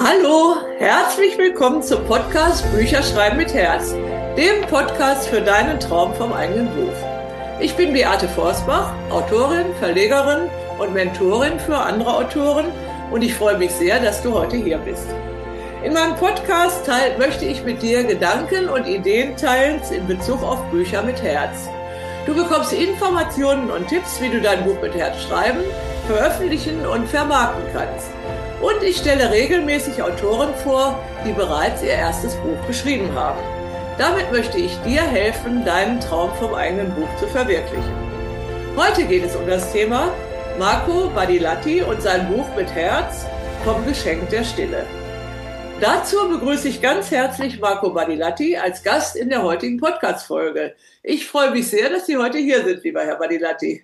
Hallo, herzlich willkommen zum Podcast Bücher schreiben mit Herz, dem Podcast für deinen Traum vom eigenen Buch. Ich bin Beate Forsbach, Autorin, Verlegerin und Mentorin für andere Autoren und ich freue mich sehr, dass du heute hier bist. In meinem Podcast möchte ich mit dir Gedanken und Ideen teilen in Bezug auf Bücher mit Herz. Du bekommst Informationen und Tipps, wie du dein Buch mit Herz schreiben, veröffentlichen und vermarkten kannst. Und ich stelle regelmäßig Autoren vor, die bereits ihr erstes Buch geschrieben haben. Damit möchte ich dir helfen, deinen Traum vom eigenen Buch zu verwirklichen. Heute geht es um das Thema Marco Badilatti und sein Buch mit Herz vom Geschenk der Stille. Dazu begrüße ich ganz herzlich Marco Badilatti als Gast in der heutigen Podcast-Folge. Ich freue mich sehr, dass Sie heute hier sind, lieber Herr Badilatti.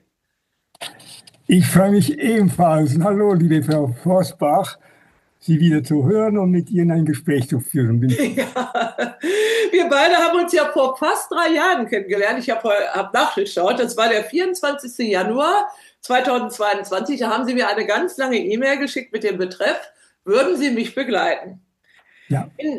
Ich freue mich ebenfalls. Hallo, liebe Frau Forsbach, Sie wieder zu hören und mit Ihnen ein Gespräch zu führen. Ja, wir beide haben uns ja vor fast 3 Jahren kennengelernt. Ich habe nachgeschaut. Das war der 24. Januar 2022. Da haben Sie mir eine ganz lange E-Mail geschickt mit dem Betreff, würden Sie mich begleiten? Ja. In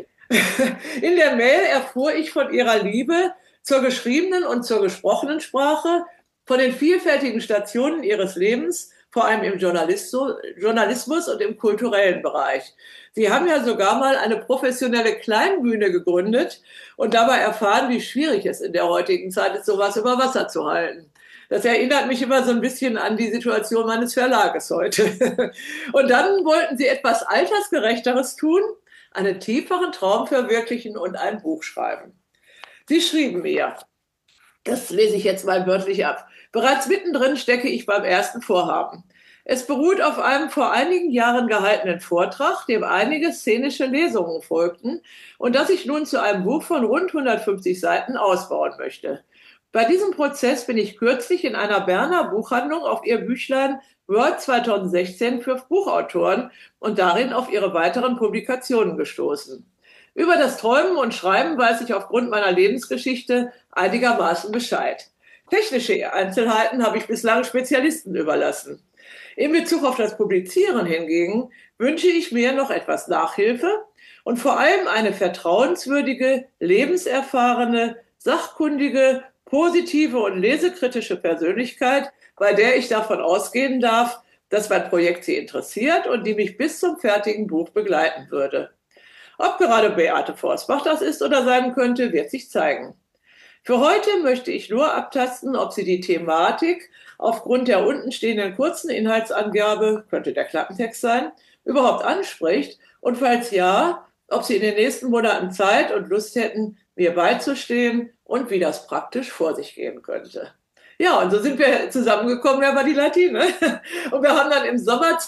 der Mail erfuhr ich von Ihrer Liebe zur geschriebenen und zur gesprochenen Sprache, von den vielfältigen Stationen Ihres Lebens, vor allem im Journalismus und im kulturellen Bereich. Sie haben ja sogar mal eine professionelle Kleinbühne gegründet und dabei erfahren, wie schwierig es in der heutigen Zeit ist, sowas über Wasser zu halten. Das erinnert mich immer so ein bisschen an die Situation meines Verlages heute. Und dann wollten Sie etwas Altersgerechteres tun, einen tieferen Traum verwirklichen und ein Buch schreiben. Sie schrieben mir, das lese ich jetzt mal wörtlich ab. Bereits mittendrin stecke ich beim ersten Vorhaben. Es beruht auf einem vor einigen Jahren gehaltenen Vortrag, dem einige szenische Lesungen folgten und das ich nun zu einem Buch von rund 150 Seiten ausbauen möchte. Bei diesem Prozess bin ich kürzlich in einer Berner Buchhandlung auf ihr Büchlein Word 2016 für Buchautoren und darin auf ihre weiteren Publikationen gestoßen. Über das Träumen und Schreiben weiß ich aufgrund meiner Lebensgeschichte einigermaßen Bescheid. Technische Einzelheiten habe ich bislang Spezialisten überlassen. In Bezug auf das Publizieren hingegen wünsche ich mir noch etwas Nachhilfe und vor allem eine vertrauenswürdige, lebenserfahrene, sachkundige, positive und lesekritische Persönlichkeit, bei der ich davon ausgehen darf, dass mein Projekt Sie interessiert und die mich bis zum fertigen Buch begleiten würde. Ob gerade Beate Forsbach das ist oder sein könnte, wird sich zeigen. Für heute möchte ich nur abtasten, ob Sie die Thematik aufgrund der unten stehenden kurzen Inhaltsangabe, könnte der Klappentext sein, überhaupt anspricht und falls ja, ob Sie in den nächsten Monaten Zeit und Lust hätten, mir beizustehen und wie das praktisch vor sich gehen könnte. Ja, und so sind wir zusammengekommen, Herr Badilatti, ne? Und wir haben dann im Sommer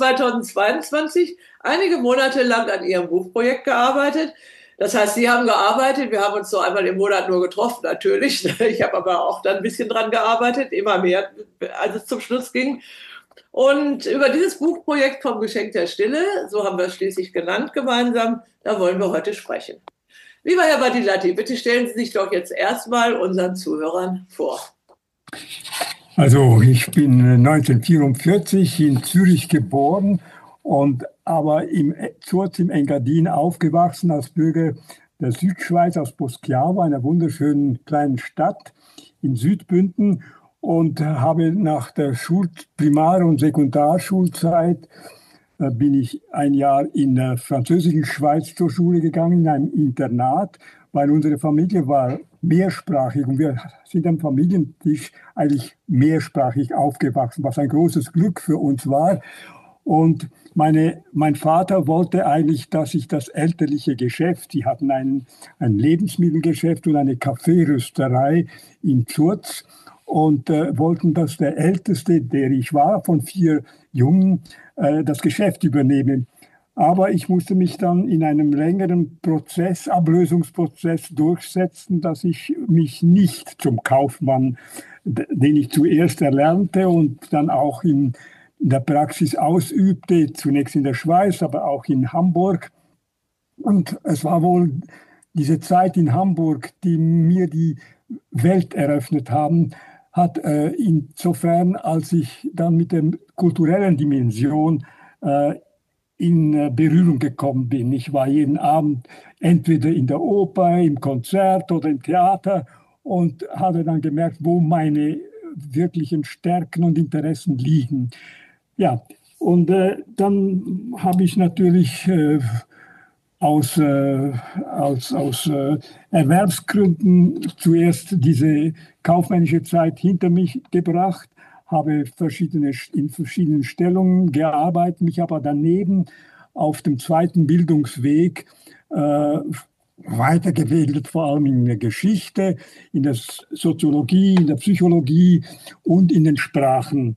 2022 einige Monate lang an Ihrem Buchprojekt gearbeitet. Das heißt, Sie haben gearbeitet, wir haben uns so einmal im Monat nur getroffen, natürlich. Ich habe aber auch dann ein bisschen dran gearbeitet, immer mehr, als es zum Schluss ging. Und über dieses Buchprojekt vom Geschenk der Stille, so haben wir es schließlich genannt gemeinsam, da wollen wir heute sprechen. Lieber Herr Badilatti, bitte stellen Sie sich doch jetzt erstmal unseren Zuhörern vor. Also ich bin 1944 in Zürich geboren und aber im Engadin aufgewachsen als Bürger der Südschweiz aus Poschiavo, einer wunderschönen kleinen Stadt in Südbünden und habe nach der Primar- und Sekundarschulzeit bin ich ein Jahr in der französischen Schweiz zur Schule gegangen, in einem Internat, weil unsere Familie war mehrsprachig und wir sind am Familientisch eigentlich mehrsprachig aufgewachsen, was ein großes Glück für uns war. Und mein Vater wollte eigentlich, dass ich das elterliche Geschäft, sie hatten ein Lebensmittelgeschäft und eine Kaffeerösterei in Zurz und wollten, dass der Älteste, der ich war, von 4 Jungen, das Geschäft übernehmen. Aber ich musste mich dann in einem längeren Ablösungsprozess durchsetzen, dass ich mich nicht zum Kaufmann, den ich zuerst erlernte und dann auch in der Praxis ausübte, zunächst in der Schweiz, aber auch in Hamburg. Und es war wohl diese Zeit in Hamburg, die mir die Welt eröffnet haben, hat insofern, als ich dann mit der kulturellen Dimension in Berührung gekommen bin. Ich war jeden Abend entweder in der Oper, im Konzert oder im Theater und habe dann gemerkt, wo meine wirklichen Stärken und Interessen liegen. Ja, und dann habe ich natürlich aus Erwerbsgründen zuerst diese kaufmännische Zeit hinter mich gebracht, habe in verschiedenen Stellungen gearbeitet, mich aber daneben auf dem zweiten Bildungsweg weitergebildet, vor allem in der Geschichte, in der Soziologie, in der Psychologie und in den Sprachen.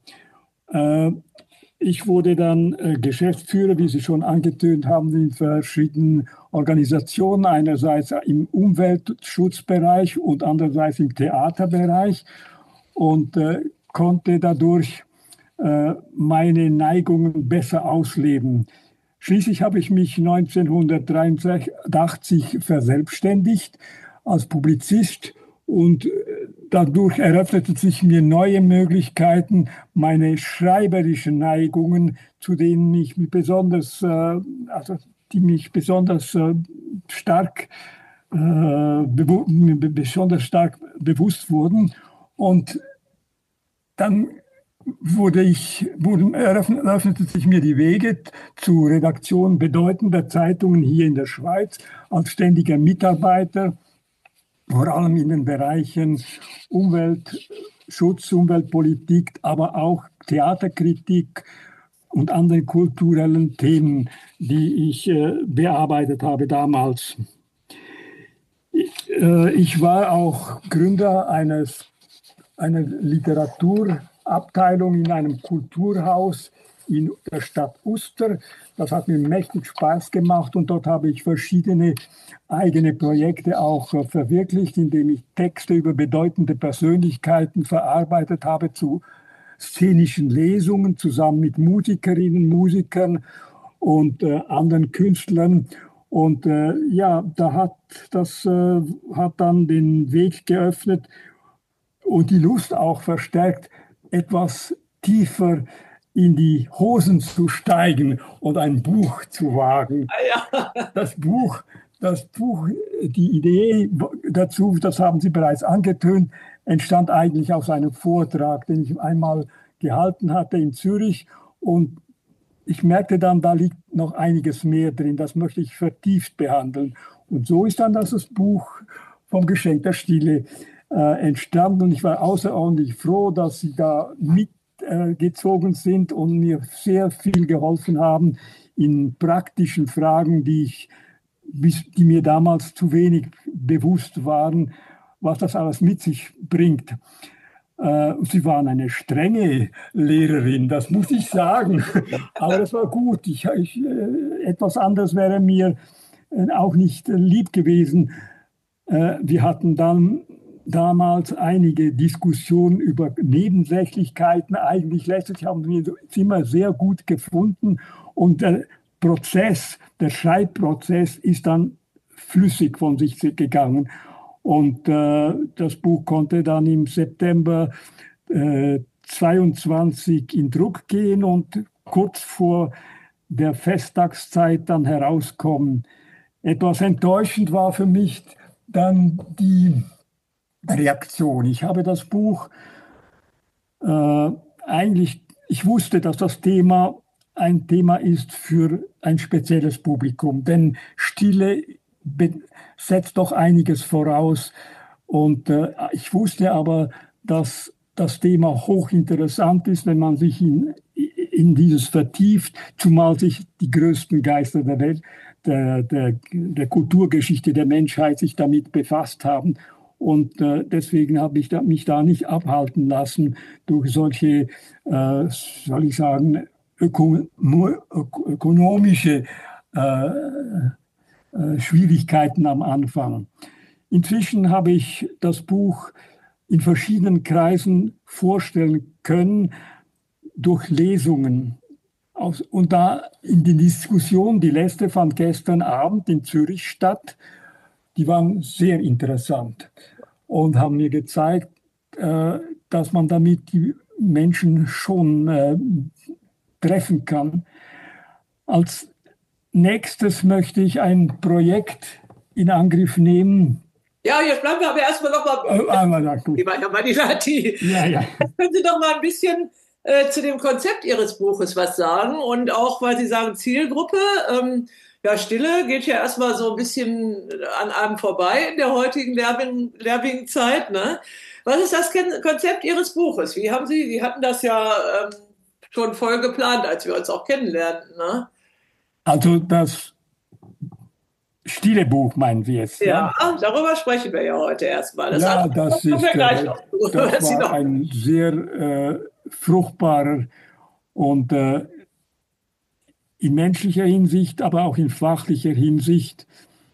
Ich wurde dann Geschäftsführer, wie Sie schon angetönt haben, in verschiedenen Organisationen, einerseits im Umweltschutzbereich und andererseits im Theaterbereich und konnte dadurch meine Neigungen besser ausleben. Schließlich habe ich mich 1983 verselbstständigt als Publizist und dadurch eröffneten sich mir neue Möglichkeiten, meine schreiberischen Neigungen, zu denen ich mich besonders, die mich besonders stark bewusst wurden. Und dann eröffneten sich mir die Wege zur Redaktion bedeutender Zeitungen hier in der Schweiz als ständiger Mitarbeiter, vor allem in den Bereichen Umweltschutz, Umweltpolitik, aber auch Theaterkritik und andere kulturellen Themen, die ich bearbeitet habe damals. Ich war auch Gründer einer Literaturabteilung in einem Kulturhaus in der Stadt Uster. Das hat mir mächtig Spaß gemacht und dort habe ich verschiedene eigene Projekte auch verwirklicht, indem ich Texte über bedeutende Persönlichkeiten verarbeitet habe zu szenischen Lesungen zusammen mit Musikerinnen, Musikern und anderen Künstlern. Und das hat dann den Weg geöffnet und die Lust auch verstärkt, etwas tiefer in die Hosen zu steigen und ein Buch zu wagen. Ja. Das Buch, die Idee dazu, das haben Sie bereits angetönt, entstand eigentlich aus einem Vortrag, den ich einmal gehalten hatte in Zürich. Und ich merkte dann, da liegt noch einiges mehr drin, das möchte ich vertieft behandeln. Und so ist dann das Buch vom Geschenk der Stille entstanden. Und ich war außerordentlich froh, dass Sie da mitgezogen sind und mir sehr viel geholfen haben in praktischen Fragen, die mir damals zu wenig bewusst waren, was das alles mit sich bringt. Sie waren eine strenge Lehrerin, das muss ich sagen. Aber das war gut. Etwas anderes wäre mir auch nicht lieb gewesen. Wir hatten dann damals einige Diskussionen über Nebensächlichkeiten. Eigentlich letztlich haben wir es immer sehr gut gefunden. Und der Schreibprozess ist dann flüssig von sich gegangen. Und das Buch konnte dann im September 22 in Druck gehen und kurz vor der Festtagszeit dann herauskommen. Etwas enttäuschend war für mich dann die Reaktion. Ich habe das Buch ich wusste, dass das Thema ein Thema ist für ein spezielles Publikum, denn Stille setzt doch einiges voraus. Und ich wusste aber, dass das Thema hochinteressant ist, wenn man sich in dieses vertieft, zumal sich die größten Geister der Welt, der Kulturgeschichte der Menschheit sich damit befasst haben. Und deswegen habe ich mich da nicht abhalten lassen durch solche, soll ich sagen, ökonomische Schwierigkeiten am Anfang. Inzwischen habe ich das Buch in verschiedenen Kreisen vorstellen können durch Lesungen. Und da in die Diskussion, die letzte fand gestern Abend in Zürich statt, die waren sehr interessant und haben mir gezeigt, dass man damit die Menschen schon treffen kann. Als nächstes möchte ich ein Projekt in Angriff nehmen. Ja, jetzt bleiben wir aber erstmal noch mal, lieber Herr Manilati. Ja, ja. Können Sie doch mal ein bisschen zu dem Konzept Ihres Buches was sagen? Und auch, weil Sie sagen Zielgruppe, ja, Stille geht ja erstmal so ein bisschen an einem vorbei in der heutigen lehrbigen Zeit, ne? Was ist das Konzept Ihres Buches? Sie hatten das ja schon voll geplant, als wir uns auch kennenlernten, ne? Also das stille Buch meinen wir jetzt. Ja, darüber sprechen wir ja heute erstmal. Das Ja, andere kommen wir gleich noch zu. das war ein sehr fruchtbarer und in menschlicher Hinsicht, aber auch in fachlicher Hinsicht.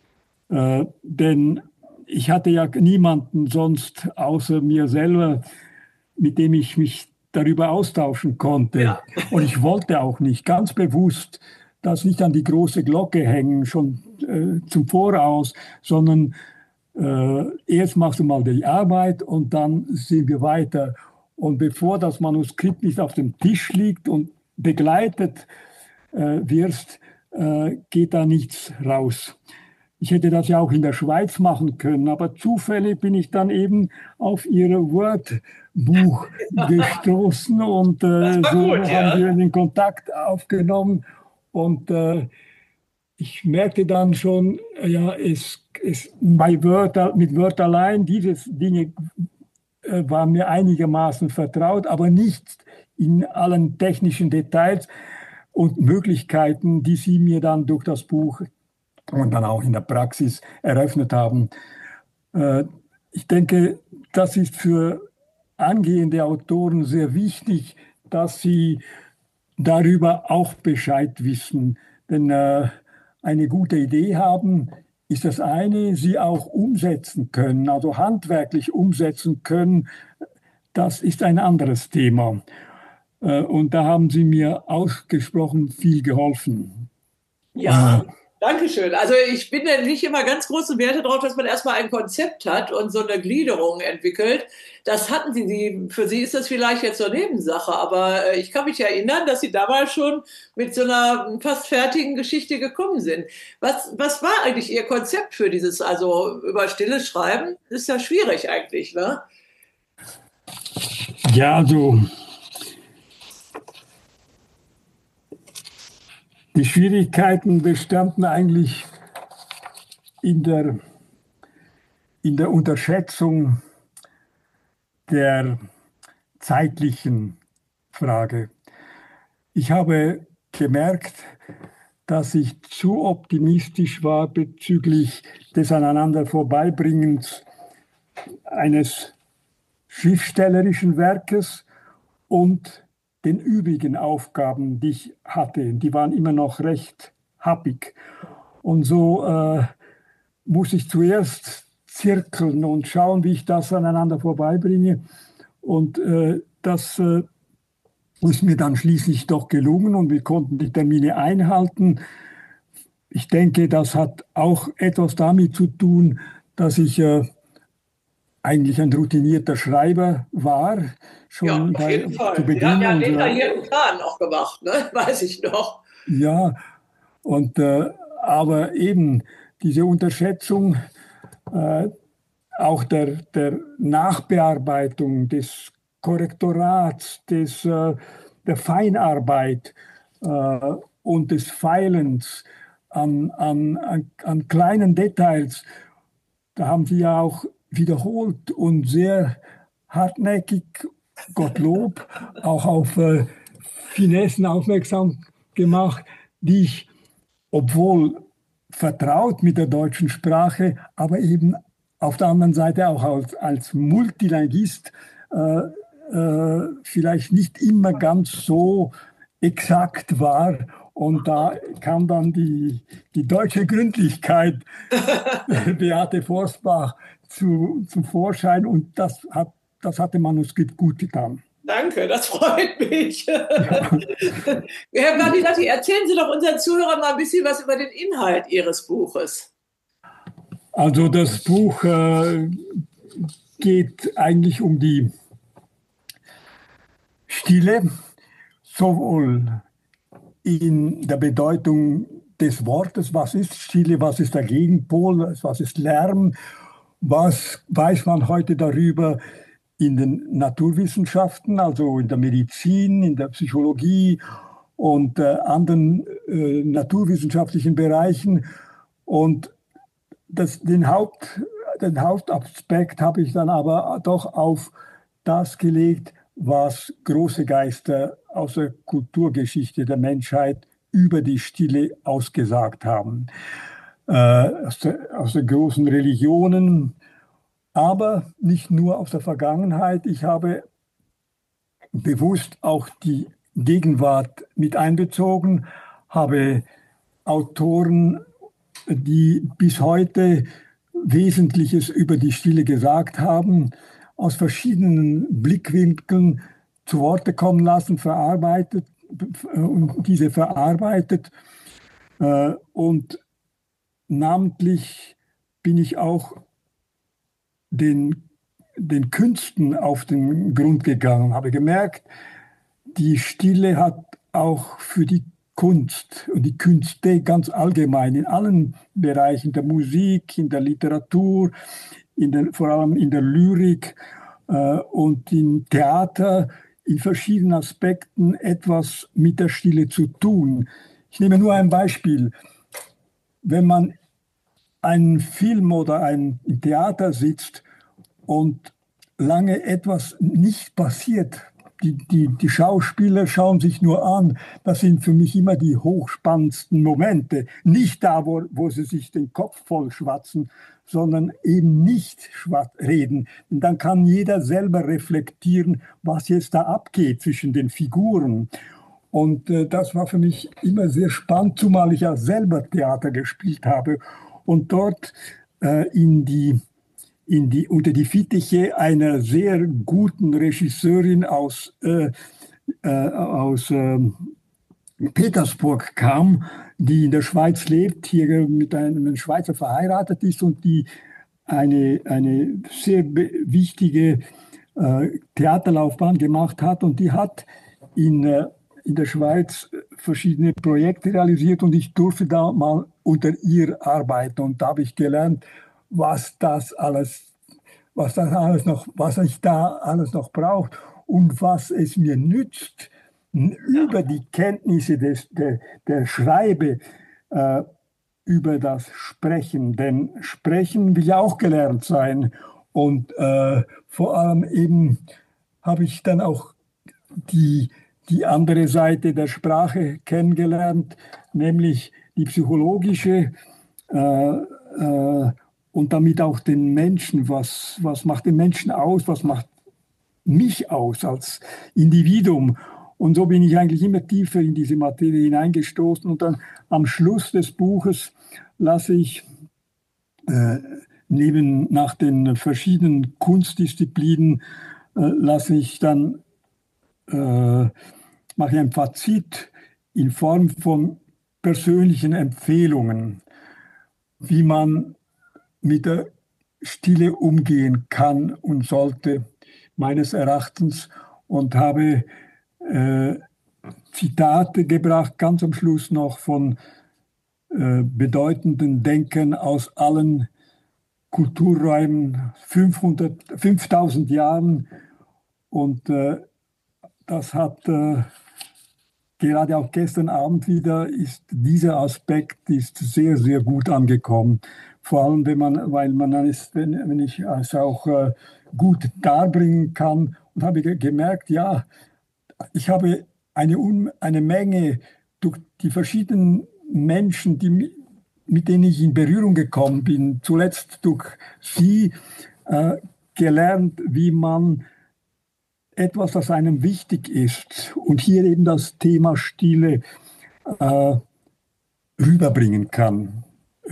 Denn ich hatte ja niemanden sonst außer mir selber, mit dem ich mich darüber austauschen konnte. Ja. Und ich wollte auch nicht ganz bewusst das nicht an die große Glocke hängen, schon zum Voraus, sondern erst machst du mal die Arbeit und dann sehen wir weiter. Und bevor das Manuskript nicht auf dem Tisch liegt und begleitet wirst, geht da nichts raus. Ich hätte das ja auch in der Schweiz machen können, aber zufällig bin ich dann eben auf Ihr Wordbuch gestoßen und so haben wir den Kontakt aufgenommen. Und ich merkte dann schon, ja, mit Word allein, diese Dinge waren mir einigermaßen vertraut, aber nicht in allen technischen Details und Möglichkeiten, die Sie mir dann durch das Buch und dann auch in der Praxis eröffnet haben. Ich denke, das ist für angehende Autoren sehr wichtig, dass sie darüber auch Bescheid wissen. Denn eine gute Idee haben ist das eine, sie auch umsetzen können, also handwerklich umsetzen können, das ist ein anderes Thema. Und da haben Sie mir ausgesprochen viel geholfen. Ja. Dankeschön. Also ich bin ja nicht immer ganz große Werte darauf, dass man erstmal ein Konzept hat und so eine Gliederung entwickelt. Das hatten Sie. Für Sie ist das vielleicht jetzt so eine Nebensache, aber ich kann mich erinnern, dass Sie damals schon mit so einer fast fertigen Geschichte gekommen sind. Was war eigentlich Ihr Konzept für dieses, also über stilles Schreiben? Ist ja schwierig eigentlich, ne? Ja, also die Schwierigkeiten bestanden eigentlich in der Unterschätzung der zeitlichen Frage. Ich habe gemerkt, dass ich zu optimistisch war bezüglich des Aneinandervorbeibringens eines schriftstellerischen Werkes und den übrigen Aufgaben, die ich hatte. Die waren immer noch recht happig. Und so muss ich zuerst zirkeln und schauen, wie ich das aneinander vorbeibringe. Und das ist mir dann schließlich doch gelungen und wir konnten die Termine einhalten. Ich denke, das hat auch etwas damit zu tun, dass ich eigentlich ein routinierter Schreiber war. Schon ja, auf jeden Fall. zu Beginn. Ja, detaillierten Plan auch gemacht, ne? Weiß ich noch. Ja, und aber eben diese Unterschätzung auch der Nachbearbeitung, des Korrektorats, der Feinarbeit und des Feilens an kleinen Details, da haben Sie ja auch wiederholt und sehr hartnäckig, Gottlob, auch auf Finessen aufmerksam gemacht, die ich, obwohl vertraut mit der deutschen Sprache, aber eben auf der anderen Seite auch als Multilinguist vielleicht nicht immer ganz so exakt war. Und da kam dann die deutsche Gründlichkeit Beate Forstbach zum Vorschein und das hat dem Manuskript gut getan. Danke, das freut mich. Ja. Herr Manilati, erzählen Sie doch unseren Zuhörern mal ein bisschen was über den Inhalt Ihres Buches. Also das Buch geht eigentlich um die Stille, sowohl in der Bedeutung des Wortes. Was ist Stille? Was ist der Gegenpol? Was ist Lärm? Was weiß man heute darüber in den Naturwissenschaften, also in der Medizin, in der Psychologie und anderen naturwissenschaftlichen Bereichen? Und den Hauptaspekt habe ich dann aber doch auf das gelegt, was große Geister aus der Kulturgeschichte der Menschheit über die Stille ausgesagt haben. Aus den großen Religionen, aber nicht nur aus der Vergangenheit. Ich habe bewusst auch die Gegenwart mit einbezogen, habe Autoren, die bis heute Wesentliches über die Stille gesagt haben, aus verschiedenen Blickwinkeln zu Worte kommen lassen, verarbeitet und diese verarbeitet. Und namentlich bin ich auch den Künsten auf den Grund gegangen, habe gemerkt, die Stille hat auch für die Kunst und die Künste ganz allgemein in allen Bereichen der Musik, in der Literatur, vor allem in der Lyrik und im Theater in verschiedenen Aspekten etwas mit der Stille zu tun. Ich nehme nur ein Beispiel. Wenn man einen Film oder ein Theater sitzt und lange etwas nicht passiert, die Schauspieler schauen sich nur an. Das sind für mich immer die hochspannendsten Momente. Nicht da, wo sie sich den Kopf voll schwatzen, sondern eben nicht reden. Und dann kann jeder selber reflektieren, was jetzt da abgeht zwischen den Figuren. Und das war für mich immer sehr spannend, zumal ich ja selber Theater gespielt habe und dort unter die Fittiche einer sehr guten Regisseurin aus Petersburg kam, die in der Schweiz lebt, hier mit einem Schweizer verheiratet ist und die eine sehr wichtige Theaterlaufbahn gemacht hat. Und die hat in der Schweiz verschiedene Projekte realisiert und ich durfte da mal unter ihr arbeiten. Und da habe ich gelernt, was ich da alles noch braucht und was es mir nützt, über die Kenntnisse der Schreibe, über das Sprechen. Denn Sprechen will ja auch gelernt sein. Und vor allem eben habe ich dann auch die andere Seite der Sprache kennengelernt, nämlich die psychologische und damit auch den Menschen. Was macht den Menschen aus? Was macht mich aus als Individuum? Und so bin ich eigentlich immer tiefer in diese Materie hineingestoßen. Und dann am Schluss des Buches lasse ich nach den verschiedenen Kunstdisziplinen mache ich ein Fazit in Form von persönlichen Empfehlungen, wie man mit der Stille umgehen kann und sollte, meines Erachtens, und habe Zitate gebracht, ganz am Schluss noch von bedeutenden Denkern aus allen Kulturräumen, 5000 Jahren. Und das hat gerade auch gestern Abend wieder, dieser Aspekt ist sehr, sehr gut angekommen. Vor allem, wenn ich es auch gut darbringen kann. Und habe gemerkt, ja, ich habe eine Menge durch die verschiedenen Menschen, mit denen ich in Berührung gekommen bin, zuletzt durch Sie, gelernt, wie man etwas, das einem wichtig ist, und hier eben das Thema Stille rüberbringen kann.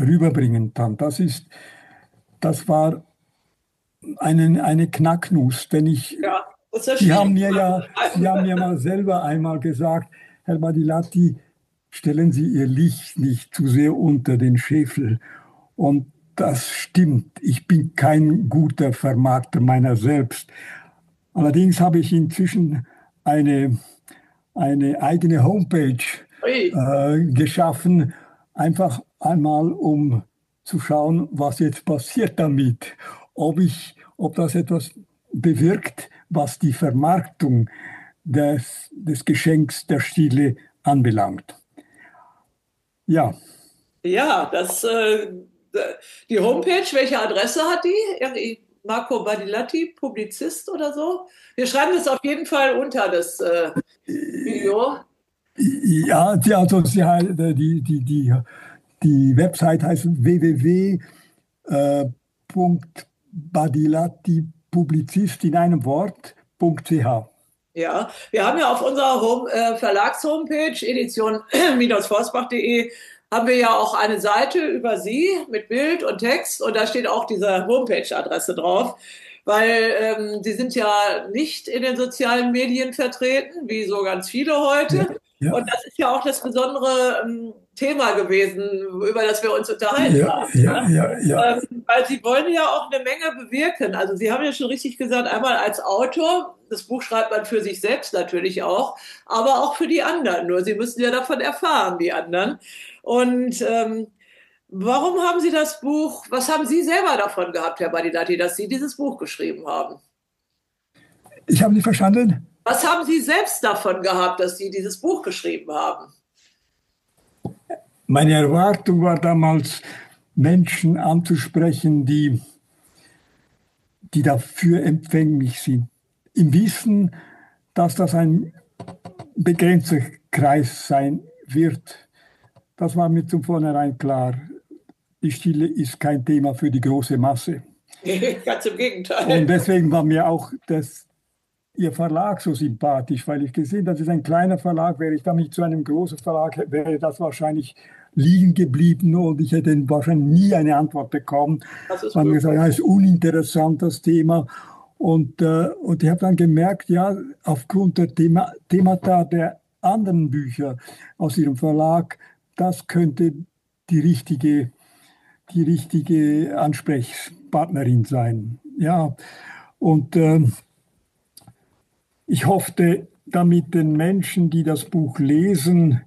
Das war eine Knacknuss, denn Sie haben mir mal selber einmal gesagt, Herr Badilatti, stellen Sie Ihr Licht nicht zu sehr unter den Scheffel. Und das stimmt. Ich bin kein guter Vermarkter meiner selbst. Allerdings habe ich inzwischen eine eigene Homepage geschaffen, einfach einmal, um zu schauen, was jetzt passiert damit, ob das etwas bewirkt, was die Vermarktung des Geschenks der Stille anbelangt. Ja, Ja, die Homepage, welche Adresse hat die? Irgendwie Marco Badilatti, Publizist oder so? Wir schreiben das auf jeden Fall unter das Video. ja, also die Website heißt www.badilatti-publizist in einem Wort.ch. Ja, wir haben ja auf unserer Verlags-Homepage, edition-forsbach.de, haben wir ja auch eine Seite über Sie mit Bild und Text und da steht auch diese Homepage-Adresse drauf, weil Sie sind ja nicht in den sozialen Medien vertreten, wie so ganz viele Ja, heute. ja, Und das ist ja auch das besondere Thema gewesen, über das wir uns unterhalten ja, haben. ja, Ne? ja, ja. Weil Sie wollen ja auch eine Menge bewirken. Also Sie haben ja schon richtig gesagt, einmal als Autor, das Buch schreibt man für sich selbst natürlich auch, aber auch für die anderen. Nur Sie müssen ja davon erfahren, die anderen. Und warum haben Sie das Buch, was haben Sie selber davon gehabt, Herr Badilatti, dass Sie dieses Buch geschrieben haben? Ich habe nicht verstanden. Was haben Sie selbst davon gehabt, dass Sie dieses Buch geschrieben haben? Meine Erwartung war damals, Menschen anzusprechen, die dafür empfänglich sind. Im Wissen, dass das ein begrenzter Kreis sein wird. Das war mir von vornherein klar. Die Stille ist kein Thema für die große Masse. Ganz im Gegenteil. Und deswegen war mir auch Ihr Verlag so sympathisch, weil ich gesehen, das ist ein kleiner Verlag. Wäre ich damit zu einem großen Verlag, wäre das wahrscheinlich liegen geblieben und ich hätte wahrscheinlich nie eine Antwort bekommen. Das ist Man hat möglich. gesagt, ja, ist uninteressant, das Thema. Und ich habe dann gemerkt, ja, aufgrund der Themata der anderen Bücher aus Ihrem Verlag, das könnte die richtige Ansprechpartnerin sein. Ja, und ich hoffte, damit den Menschen, die das Buch lesen,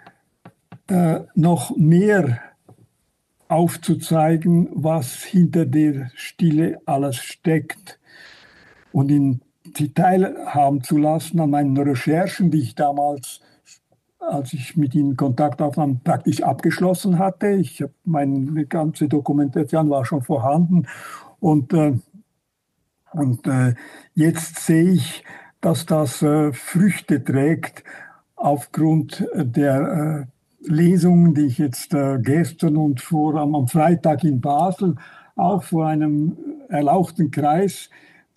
noch mehr aufzuzeigen, was hinter der Stille alles steckt und ihn teilhaben zu lassen an meinen Recherchen, die ich damals, als ich mit ihnen Kontakt aufnahm, praktisch abgeschlossen hatte. Meine ganze Dokumentation war schon vorhanden und jetzt sehe ich, dass das Früchte trägt aufgrund der Lesungen, die ich jetzt gestern und am Freitag in Basel auch vor einem erlauchten Kreis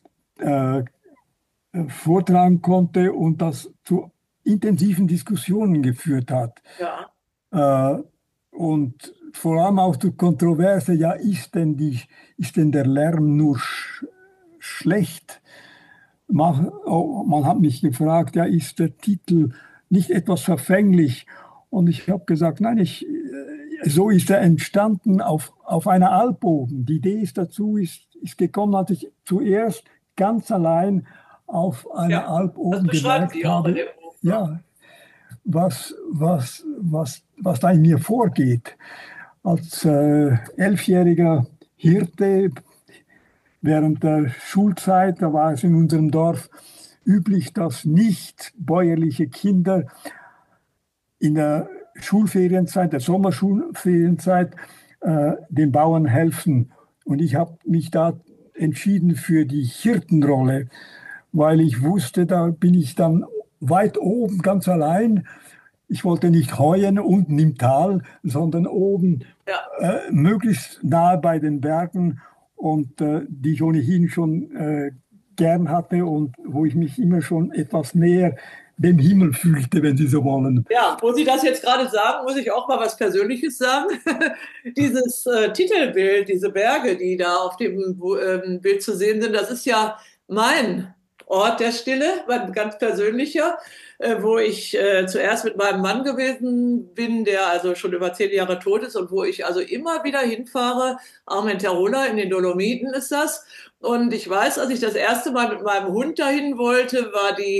vortragen konnte und das zu intensiven Diskussionen geführt hat. Ja. Und vor allem auch zu Kontroverse, ja, ist denn der Lärm nur schlecht? Man hat mich gefragt, ja, ist der Titel nicht etwas verfänglich? Und ich habe gesagt, nein, so ist er entstanden auf einer Alp oben. Die Idee ist gekommen, als ich zuerst ganz allein auf einer Alp Das oben beschreiben gemerkt Sie auch in habe, dem Buch. ja, was da in mir vorgeht. Als 11-jähriger Hirte während der Schulzeit, da war es in unserem Dorf üblich, dass nicht bäuerliche Kinder in der Schulferienzeit, der Sommerschulferienzeit, den Bauern helfen. Und ich habe mich da entschieden für die Hirtenrolle, weil ich wusste, da bin ich dann weit oben ganz allein. Ich wollte nicht heuen unten im Tal, sondern oben, Ja. möglichst nahe bei den Bergen und die ich ohnehin schon gern hatte und wo ich mich immer schon etwas näher dem Himmel fühlte, wenn Sie so wollen. Ja, wo Sie das jetzt gerade sagen, muss ich auch mal was Persönliches sagen. Dieses Titelbild, diese Berge, die da auf dem Bild zu sehen sind, das ist ja mein Ort der Stille, mein ganz persönlicher, wo ich zuerst mit meinem Mann gewesen bin, der also schon über 10 Jahre tot ist und wo ich also immer wieder hinfahre. Armenterola in den Dolomiten ist das. Und ich weiß, als ich das erste Mal mit meinem Hund dahin wollte, war die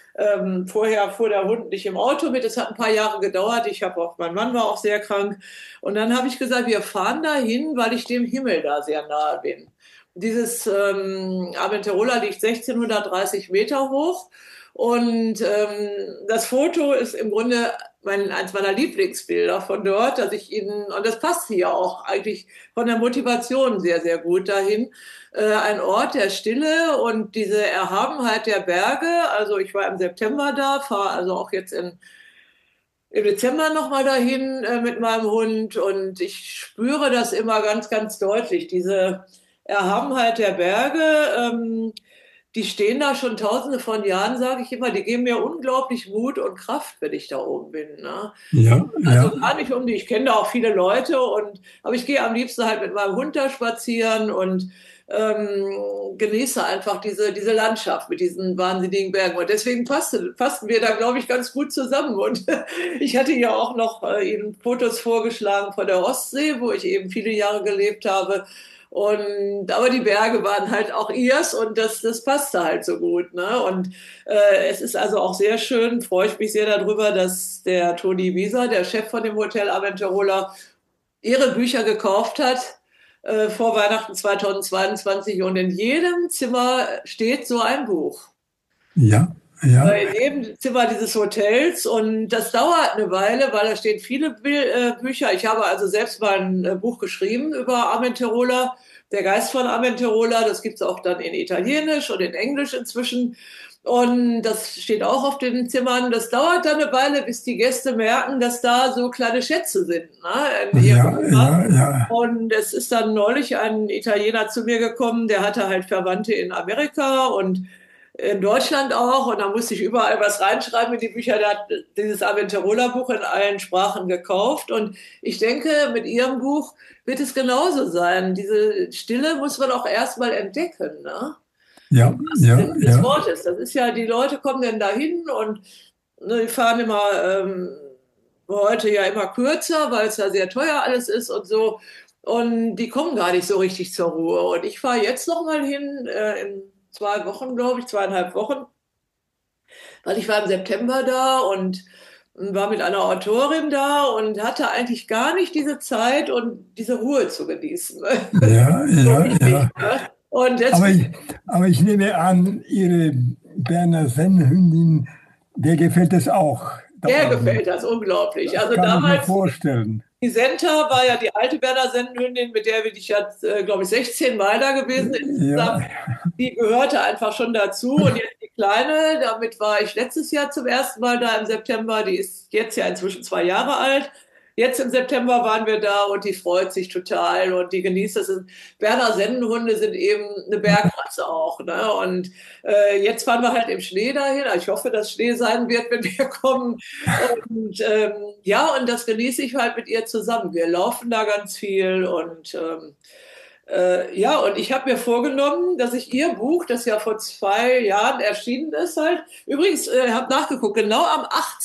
Vorher fuhr der Hund nicht im Auto mit. Es hat ein paar Jahre gedauert. Mein Mann war auch sehr krank. Und dann habe ich gesagt, wir fahren dahin, weil ich dem Himmel da sehr nahe bin. Dieses Aventerola liegt 1630 Meter hoch. Und das Foto ist im Grunde eins meiner Lieblingsbilder von dort, und das passt hier auch eigentlich von der Motivation sehr, sehr gut dahin. Ein Ort der Stille und diese Erhabenheit der Berge. Also ich war im September da, fahre also auch jetzt im Dezember nochmal dahin mit meinem Hund und ich spüre das immer ganz, ganz deutlich, diese Erhabenheit der Berge. Die stehen da schon Tausende von Jahren, sage ich immer, die geben mir unglaublich Mut und Kraft, wenn ich da oben bin. Ne? Ja, Also ja, gar nicht um die, ich kenne da auch viele Leute, aber ich gehe am liebsten halt mit meinem Hund da spazieren und genieße einfach diese Landschaft mit diesen wahnsinnigen Bergen. Und deswegen passten wir da, glaube ich, ganz gut zusammen. Und ich hatte ja auch noch Ihnen Fotos vorgeschlagen von der Ostsee, wo ich eben viele Jahre gelebt habe. Aber die Berge waren halt auch ihrs und das passte halt so gut. Ne? Und es ist also auch sehr schön, freue ich mich sehr darüber, dass der Toni Wieser, der Chef von dem Hotel Aventurola, ihre Bücher gekauft hat vor Weihnachten 2022 und in jedem Zimmer steht so ein Buch. ja, ja, In jedem Zimmer dieses Hotels und das dauert eine Weile, weil da stehen viele Bücher. Ich habe also selbst mal ein Buch geschrieben über Aventurola, der Geist von Aventurola. Das gibt es auch dann in Italienisch und in Englisch inzwischen. Und das steht auch auf den Zimmern. Das dauert dann eine Weile, bis die Gäste merken, dass da so kleine Schätze sind. Ne, in ihrem ja, Zimmer. ja, ja, Und es ist dann neulich ein Italiener zu mir gekommen, der hatte halt Verwandte in Amerika und in Deutschland auch. Und da musste ich überall was reinschreiben in die Bücher. Der hat dieses Aventurola-Buch in allen Sprachen gekauft. Und ich denke, mit Ihrem Buch wird es genauso sein. Diese Stille muss man auch erstmal entdecken, ne? ja, Im wahrsten ja, Sinne des ja, Wortes. Das ist ja, die Leute kommen dann dahin und ne, die fahren immer heute ja immer kürzer, weil es ja sehr teuer alles ist und so. Und die kommen gar nicht so richtig zur Ruhe. Und ich fahre jetzt noch mal hin, in 2 Wochen, glaube ich, 2,5 Wochen, weil ich war im September da und war mit einer Autorin da und hatte eigentlich gar nicht diese Zeit und diese Ruhe zu genießen. ja, So ja, richtig, ja. ne? Und jetzt Aber aber ich nehme an, Ihre Berner Sennhündin, der gefällt es auch da der oben. gefällt das unglaublich. Das Also kann ich mir damals, vorstellen. die Senta war ja die alte Berner Sennenhündin, mit der bin ich jetzt, glaube ich, 16 Mal da gewesen Ja, insgesamt. Die gehörte einfach schon dazu. Und jetzt die Kleine, damit war ich letztes Jahr zum ersten Mal da im September. Die ist jetzt ja inzwischen 2 Jahre alt. Jetzt im September waren wir da und die freut sich total und die genießt das. Berner Sennenhunde sind eben eine Bergrasse auch. Ne? Und jetzt fahren wir halt im Schnee dahin. Ich hoffe, dass Schnee sein wird, wenn wir kommen. Und ja, und das genieße ich halt mit ihr zusammen. Wir laufen da ganz viel und ja, und ich habe mir vorgenommen, dass ich ihr Buch, das ja vor 2 Jahren erschienen ist, halt, übrigens, habe nachgeguckt, genau am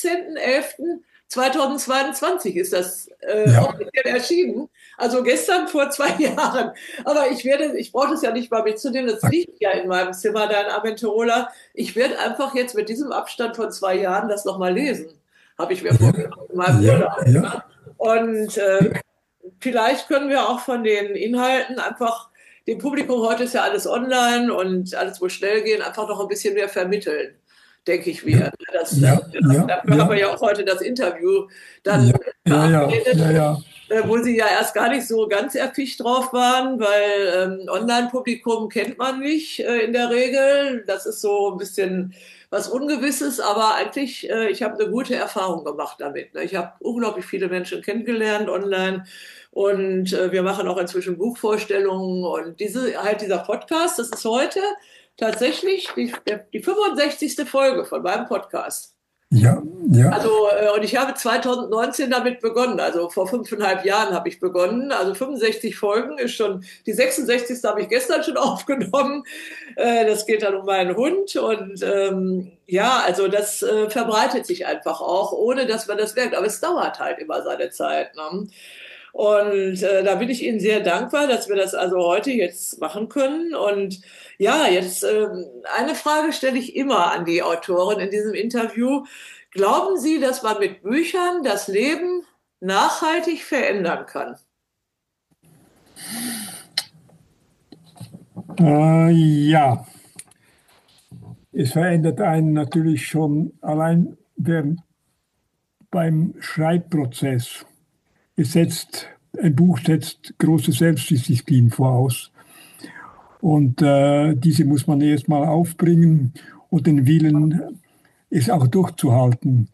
18.11.2022 ist das ja, offiziell erschienen. Also gestern vor 2 Jahren. Aber ich brauche das ja nicht mal mitzunehmen, das liegt ja in meinem Zimmer, dein Aventurola. Ich werde einfach jetzt mit diesem Abstand von 2 Jahren das nochmal lesen. Habe ich mir vorgenommen in meinem ja, Urlaub. ja, Ne? Und vielleicht können wir auch von den Inhalten einfach dem Publikum, heute ist ja alles online und alles muss schnell gehen, einfach noch ein bisschen mehr vermitteln, denke ich ja, mir. ja, ja, Dafür haben ja, wir ja auch heute das Interview dann ja, ja, ja, verabredet, ja, ja, wo Sie ja erst gar nicht so ganz erpicht drauf waren, weil Online-Publikum kennt man nicht in der Regel. Das ist so ein bisschen was Ungewisses, aber eigentlich, ich habe eine gute Erfahrung gemacht damit. Ne? Ich habe unglaublich viele Menschen kennengelernt online und wir machen auch inzwischen Buchvorstellungen und dieser Podcast, das ist heute tatsächlich die 65. Folge von meinem Podcast. ja, ja, Also, und ich habe 2019 damit begonnen, also vor 5,5 Jahren habe ich begonnen. Also 65 Folgen ist schon, die 66. habe ich gestern schon aufgenommen. Das geht dann um meinen Hund und ja, also das verbreitet sich einfach auch, ohne dass man das merkt. Aber es dauert halt immer seine Zeit. Ne? Und da bin ich Ihnen sehr dankbar, dass wir das also heute jetzt machen können. Und ja, jetzt eine Frage stelle ich immer an die Autorin in diesem Interview. Glauben Sie, dass man mit Büchern das Leben nachhaltig verändern kann? Ja, es verändert einen natürlich schon allein beim Schreibprozess. Ein Buch setzt große Selbstdisziplin voraus. Und diese muss man erstmal aufbringen und den Willen, es auch durchzuhalten.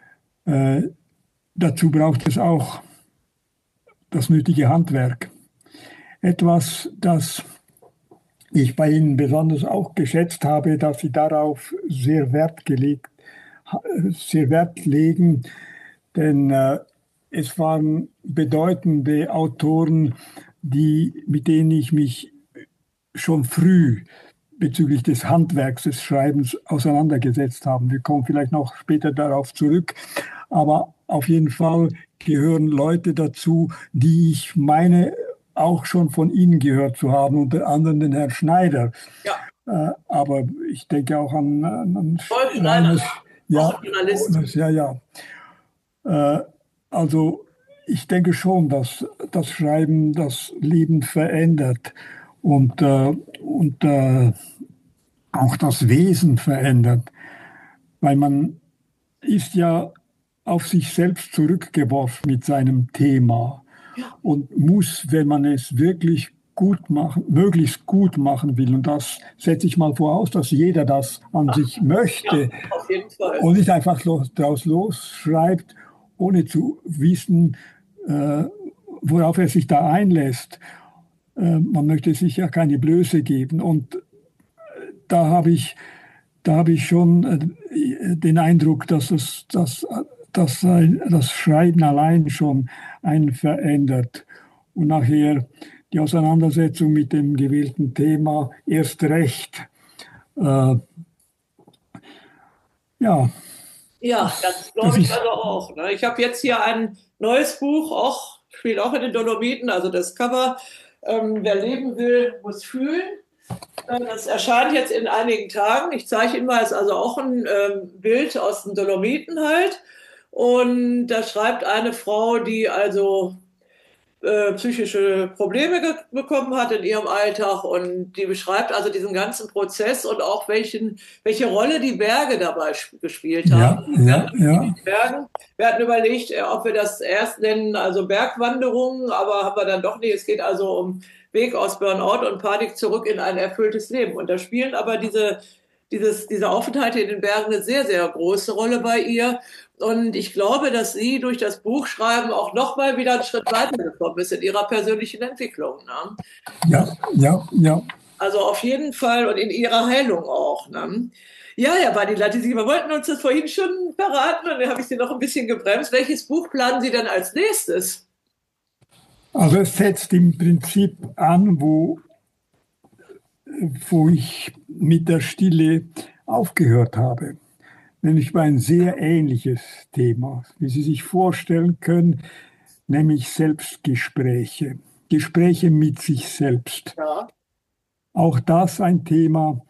Dazu braucht es auch das nötige Handwerk. Etwas, das ich bei Ihnen besonders auch geschätzt habe, dass Sie darauf sehr Wert legen, denn es waren bedeutende Autoren, mit denen ich mich schon früh bezüglich des Handwerks des Schreibens auseinandergesetzt habe. Wir kommen vielleicht noch später darauf zurück, aber auf jeden Fall gehören Leute dazu, die ich meine, auch schon von Ihnen gehört zu haben, unter anderem den Herrn Schneider. Ja, Aber ich denke auch an Wolf Schneider, Reines, ja, auch Journalist. ja, ja. Also ich denke schon, dass das Schreiben das Leben verändert und auch das Wesen verändert, weil man ist ja auf sich selbst zurückgeworfen mit seinem Thema Ja, und muss, wenn man es wirklich möglichst gut machen will, und das setze ich mal voraus, dass jeder das an sich ja, möchte auf jeden Fall. und nicht einfach daraus losschreibt, ohne zu wissen, äh, worauf er sich da einlässt. Man möchte sich ja keine Blöße geben. Und da habe ich, da habe ich schon den Eindruck, dass das Schreiben allein schon einen verändert. Und nachher die Auseinandersetzung mit dem gewählten Thema erst recht. Äh, ja, Ja, das das glaube ich ist, also auch. Ne? Ich habe jetzt hier ein neues Buch, auch, spielt auch in den Dolomiten, also das Cover, wer leben will, muss fühlen. Das erscheint jetzt in einigen Tagen. Ich zeige Ihnen mal, es ist also auch ein Bild aus den Dolomiten halt. Und da schreibt eine Frau, die also psychische Probleme bekommen hat in ihrem Alltag und die beschreibt also diesen ganzen Prozess und auch welche Rolle die Berge dabei gespielt haben. ja, ja, ja, Bergen. Wir hatten überlegt, ob wir das erst nennen, also Bergwanderungen, aber haben wir dann doch nicht. Es geht also um Weg aus Burnout und Panik zurück in ein erfülltes Leben. Und da spielen aber diese Aufenthalte in den Bergen eine sehr, sehr große Rolle bei ihr. Und ich glaube, dass sie durch das Buchschreiben auch nochmal wieder einen Schritt weitergekommen ist in ihrer persönlichen Entwicklung. Ne? ja, ja, ja. Also auf jeden Fall und in ihrer Heilung auch. Ne? Ja, Herr Badilati, wir wollten uns das vorhin schon verraten und dann habe ich Sie noch ein bisschen gebremst. Welches Buch planen Sie denn als nächstes? Also es setzt im Prinzip an, wo ich mit der Stille aufgehört habe. Nämlich bei ein sehr ähnliches Thema, wie Sie sich vorstellen können, nämlich Selbstgespräche, Gespräche mit sich selbst. Ja, Auch das ein Thema,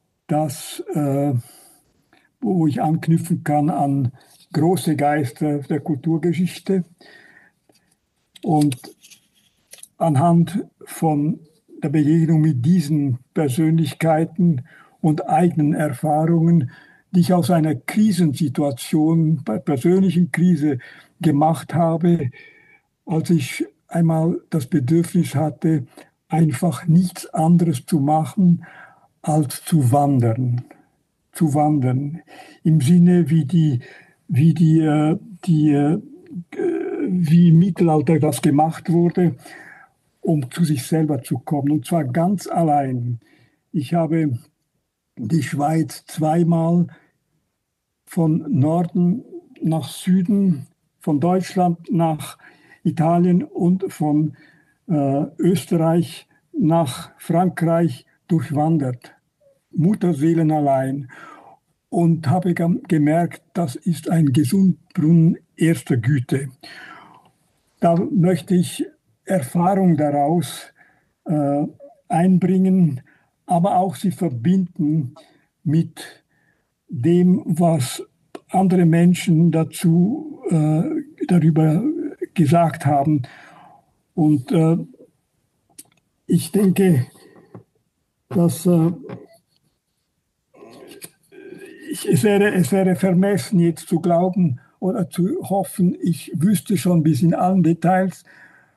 wo ich anknüpfen kann an große Geister der Kulturgeschichte und anhand von der Begegnung mit diesen Persönlichkeiten und eigenen Erfahrungen, die ich aus einer Krisensituation, bei persönlichen Krise gemacht habe, als ich einmal das Bedürfnis hatte, einfach nichts anderes zu machen, als zu wandern. Zu wandern. Im Sinne, wie im Mittelalter das gemacht wurde, um zu sich selber zu kommen. Und zwar ganz allein. Ich habe die Schweiz zweimal von Norden nach Süden, von Deutschland nach Italien und von Österreich nach Frankreich durchwandert. Mutterseelen allein. Und habe gemerkt, das ist ein Gesundbrunnen erster Güte. Da möchte ich Erfahrung daraus einbringen, aber auch sie verbinden mit dem, was andere Menschen dazu darüber gesagt haben. Und ich denke, dass es wäre vermessen, jetzt zu glauben oder zu hoffen, ich wüsste schon bis in allen Details,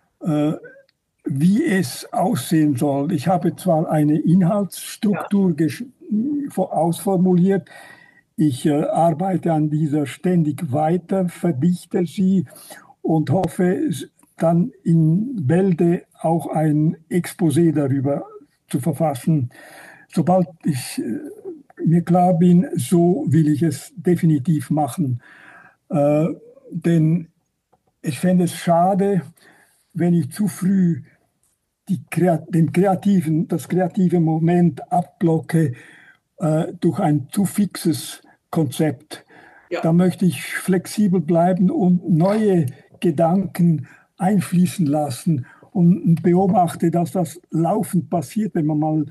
wie es aussehen soll. Ich habe zwar eine Inhaltsstruktur ausformuliert, ich arbeite an dieser ständig weiter, verdichte sie und hoffe, dann in Bälde auch ein Exposé darüber zu verfassen. Sobald ich mir klar bin, so will ich es definitiv machen. Denn ich fände es schade, wenn ich zu früh das kreative Moment abblocke durch ein zu fixes Konzept. Ja. Da möchte ich flexibel bleiben und neue Gedanken einfließen lassen und beobachte, dass das laufend passiert, wenn man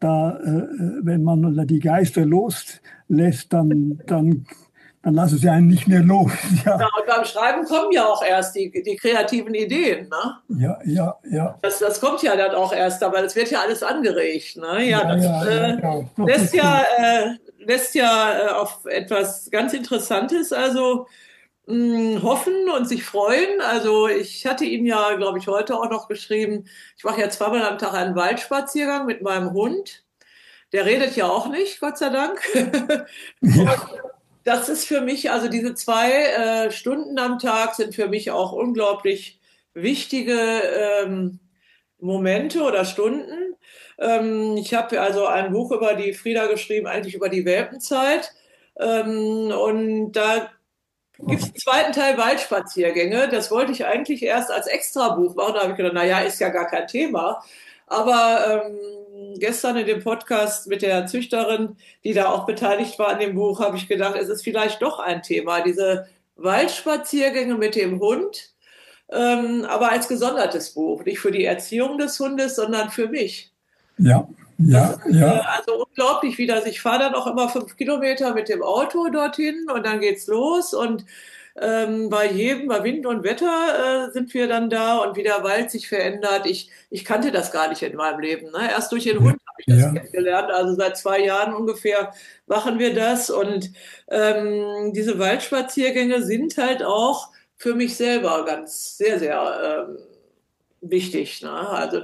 die Geister loslässt, dann lassen sie einen nicht mehr los. Ja. Ja, und beim Schreiben kommen ja auch erst die kreativen Ideen. Ne? Ja. Das kommt ja dann auch erst, aber das wird ja alles angeregt. Ne? Das lässt ja auf etwas ganz Interessantes hoffen und sich freuen. Also ich hatte Ihnen ja, glaube ich, heute auch noch geschrieben, ich mache ja zweimal am Tag einen Waldspaziergang mit meinem Hund. Der redet ja auch nicht, Gott sei Dank. Ja. Das ist für mich, also diese 2 Stunden am Tag sind für mich auch unglaublich wichtige Momente oder Stunden. Ich habe also ein Buch über die Frieda geschrieben, eigentlich über die Welpenzeit. Und da gibt es einen zweiten Teil Waldspaziergänge. Das wollte ich eigentlich erst als Extrabuch machen. Da habe ich gedacht, naja, ist ja gar kein Thema. Aber gestern in dem Podcast mit der Züchterin, die da auch beteiligt war an dem Buch, habe ich gedacht, es ist vielleicht doch ein Thema. Diese Waldspaziergänge mit dem Hund, aber als gesondertes Buch. Nicht für die Erziehung des Hundes, sondern für mich. Ja. Also unglaublich, ich fahre dann auch immer 5 Kilometer mit dem Auto dorthin und dann geht's los und bei Wind und Wetter sind wir dann da und wie der Wald sich verändert. Ich kannte das gar nicht in meinem Leben. Ne? Erst durch den Hund habe ich das kennengelernt. Also seit 2 Jahren ungefähr machen wir das und diese Waldspaziergänge sind halt auch für mich selber sehr, sehr wichtig. Ne? Also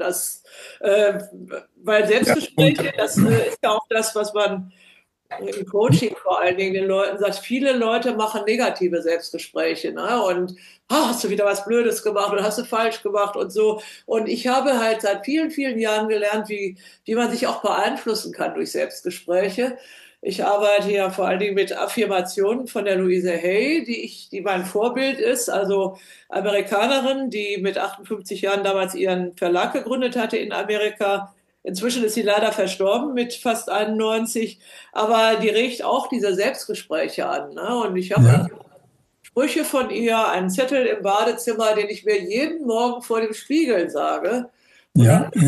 weil Selbstgespräche, das ist ja auch das, was man im Coaching vor allen Dingen den Leuten sagt. Viele Leute machen negative Selbstgespräche, ne? Und hast du wieder was Blödes gemacht oder hast du falsch gemacht und so. Und ich habe halt seit vielen, vielen Jahren gelernt, wie man sich auch beeinflussen kann durch Selbstgespräche. Ich arbeite ja vor allen Dingen mit Affirmationen von der Louise Hay, die mein Vorbild ist, also Amerikanerin, die mit 58 Jahren damals ihren Verlag gegründet hatte in Amerika. Inzwischen ist sie leider verstorben mit fast 91, aber die regt auch diese Selbstgespräche an. Ne? Und ich habe Sprüche von ihr, einen Zettel im Badezimmer, den ich mir jeden Morgen vor dem Spiegel sage. Und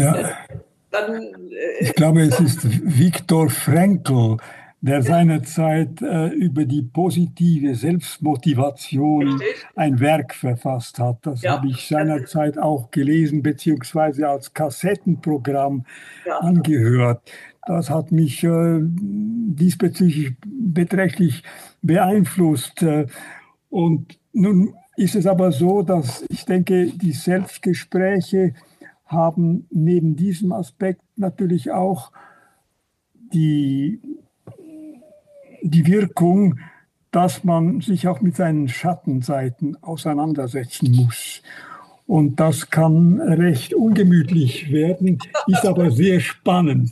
ich glaube, es ist Viktor Frankl, der seinerzeit über die positive Selbstmotivation ein Werk verfasst hat. Das habe ich seinerzeit auch gelesen, beziehungsweise als Kassettenprogramm angehört. Das hat mich diesbezüglich beträchtlich beeinflusst. Und nun ist es aber so, dass ich denke, die Selbstgespräche haben neben diesem Aspekt natürlich auch die Wirkung, dass man sich auch mit seinen Schattenseiten auseinandersetzen muss. Und das kann recht ungemütlich werden, ist aber sehr spannend.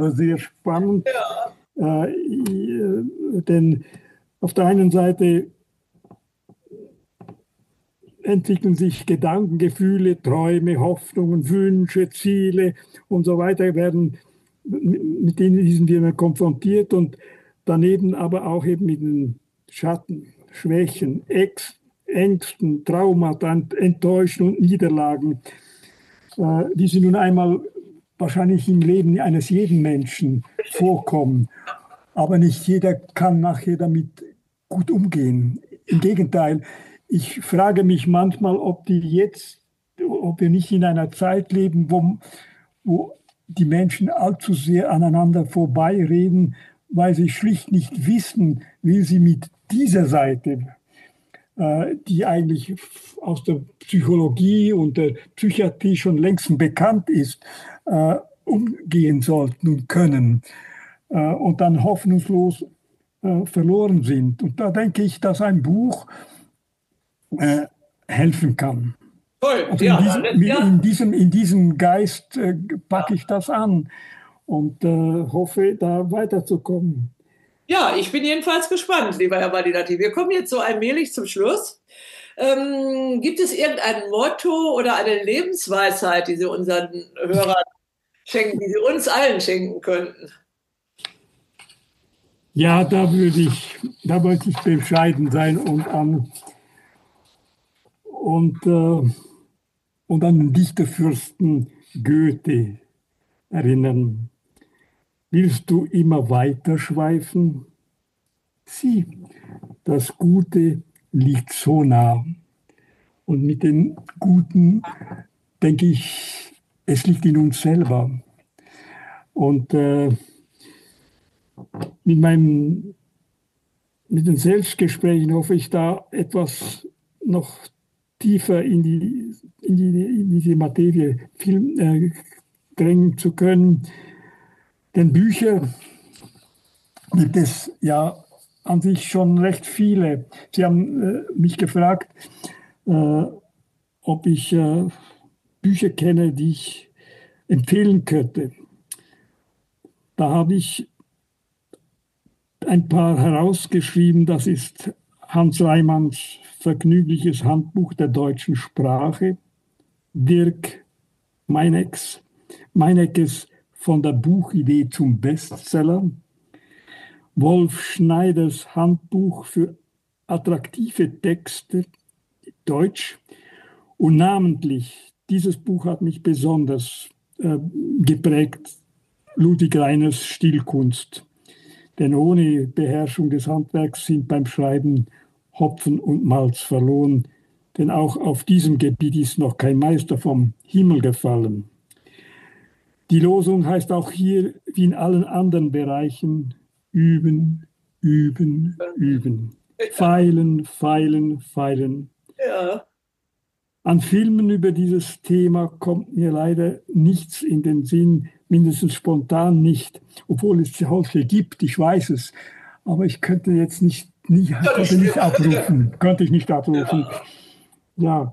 Denn auf der einen Seite entwickeln sich Gedanken, Gefühle, Träume, Hoffnungen, Wünsche, Ziele und so weiter, mit denen wir konfrontiert und daneben aber auch eben mit den Schatten, Schwächen, Ängsten, Traumata, Enttäuschungen und Niederlagen. wie sie nun einmal wahrscheinlich im Leben eines jeden Menschen vorkommen. Aber nicht jeder kann nachher damit gut umgehen. Im Gegenteil, ich frage mich manchmal, ob wir nicht in einer Zeit leben, wo die Menschen allzu sehr aneinander vorbeireden, weil sie schlicht nicht wissen, wie sie mit dieser Seite, die eigentlich aus der Psychologie und der Psychiatrie schon längst bekannt ist, umgehen sollten und können und dann hoffnungslos verloren sind. Und da denke ich, dass ein Buch helfen kann. Toll. Also Ja, in diesem Geist packe ich das an und hoffe, da weiterzukommen. ja, ich bin jedenfalls gespannt, lieber Herr Badilatti. Wir kommen jetzt so allmählich zum Schluss. Gibt es irgendein Motto oder eine Lebensweisheit, die Sie unseren Hörern schenken, die Sie uns allen schenken könnten? Ja, da wollte ich bescheiden sein und an den Dichterfürsten Goethe erinnern. Willst du immer weiter schweifen? Sieh, das Gute liegt so nah. Und mit dem Guten denke ich, es liegt in uns selber. Und mit den Selbstgesprächen hoffe ich, da etwas noch tiefer in diese Materie drängen zu können. Denn Bücher gibt es ja an sich schon recht viele. Sie haben mich gefragt, ob ich Bücher kenne, die ich empfehlen könnte. Da habe ich ein paar herausgeschrieben. Das ist Hans Reimanns Vergnügliches Handbuch der deutschen Sprache, Dirk Meineckes Von der Buchidee zum Bestseller, Wolf Schneiders Handbuch für attraktive Texte, Deutsch. Und namentlich, dieses Buch hat mich besonders geprägt, Ludwig Reiners Stilkunst. Denn ohne Beherrschung des Handwerks sind beim Schreiben Hopfen und Malz verloren. Denn auch auf diesem Gebiet ist noch kein Meister vom Himmel gefallen. Die Losung heißt auch hier, wie in allen anderen Bereichen, üben, üben, üben. Feilen, feilen, feilen. Ja. An Filmen über dieses Thema kommt mir leider nichts in den Sinn, mindestens spontan nicht, obwohl es solche gibt, ich weiß es. Aber ich könnte jetzt konnte ich nicht abrufen. Ja.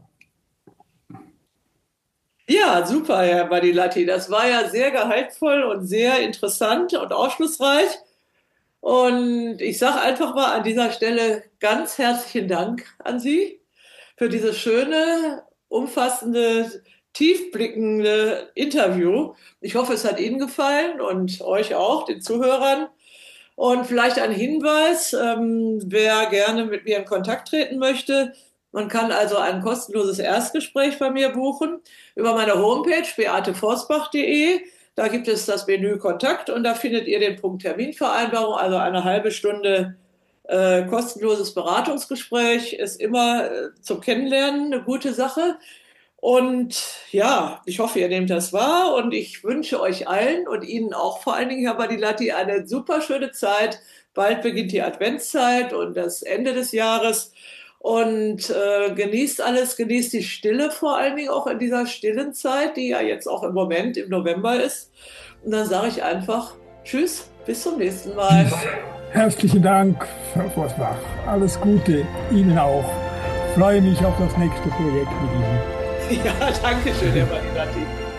Ja, super, Herr Badilatti. Das war ja sehr gehaltvoll und sehr interessant und aufschlussreich. Und ich sage einfach mal an dieser Stelle ganz herzlichen Dank an Sie für dieses schöne, umfassende, tiefblickende Interview. Ich hoffe, es hat Ihnen gefallen und euch auch, den Zuhörern. Und vielleicht ein Hinweis, wer gerne mit mir in Kontakt treten möchte. Man kann also ein kostenloses Erstgespräch bei mir buchen über meine Homepage beatevorsbach.de. Da gibt es das Menü Kontakt und da findet ihr den Punkt Terminvereinbarung, also eine halbe Stunde kostenloses Beratungsgespräch ist immer zum Kennenlernen eine gute Sache. Und ja, ich hoffe, ihr nehmt das wahr und ich wünsche euch allen und Ihnen auch vor allen Dingen, Herr Badilatti, eine super schöne Zeit. Bald beginnt die Adventszeit und das Ende des Jahres. Und genießt alles, genießt die Stille vor allen Dingen auch in dieser stillen Zeit, die ja jetzt auch im Moment im November ist. Und dann sage ich einfach Tschüss, bis zum nächsten Mal. Herzlichen Dank, Frau Forsbach. Alles Gute Ihnen auch. Ich freue mich auf das nächste Projekt mit Ihnen. Ja, danke schön, Herr Badilatti.